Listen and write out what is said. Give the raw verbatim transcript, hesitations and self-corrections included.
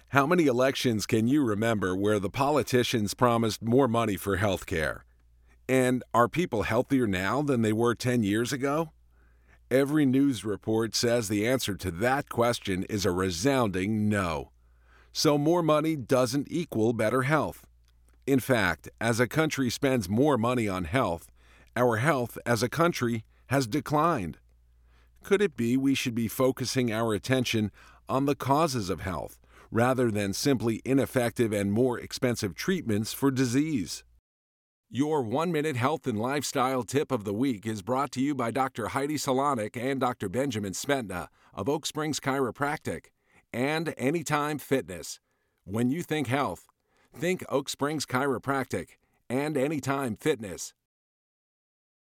How many elections can you remember where the politicians promised more money for health care? And are people healthier now than they were ten years ago? Every news report says the answer to that question is a resounding no. So more money doesn't equal better health. In fact, as a country spends more money on health, our health as a country has declined. Could it be we should be focusing our attention on the causes of health rather than simply ineffective and more expensive treatments for disease? Your one-minute health and lifestyle tip of the week is brought to you by Doctor Heidi Solanik and Doctor Benjamin Smetna of Oak Springs Chiropractic and Anytime Fitness. When you think health, think Oak Springs Chiropractic and Anytime Fitness.